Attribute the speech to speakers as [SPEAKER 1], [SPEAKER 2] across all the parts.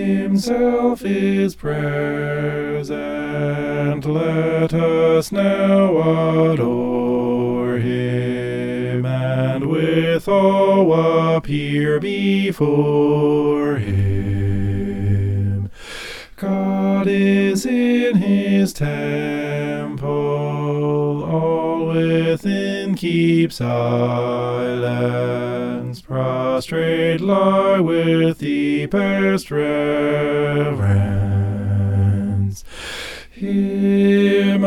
[SPEAKER 1] himself is present, let us now adore him, and with awe appear before him. God is in his temple, all within keep silence, prostrate lie with deepest reverence. Him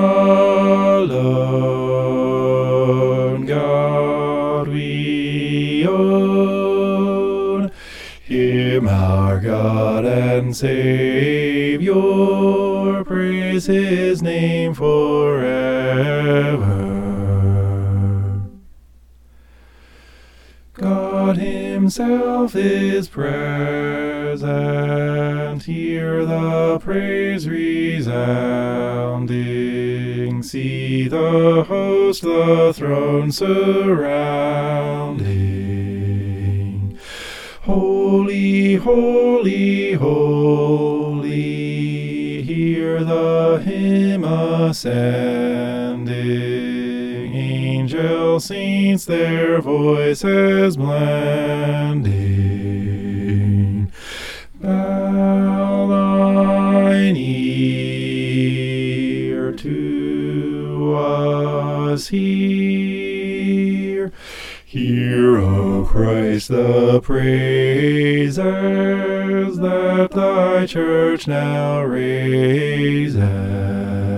[SPEAKER 1] alone, God, we own, him our God and Saviour, praise his name forever. God himself is present, hear the praise resounding, see the host the throne surrounding. Holy, holy, holy, hear the hymn ascending, angels, saints, their voices blending. Bow thine ear to us here. Hear, O Christ, the praises that thy church now raises.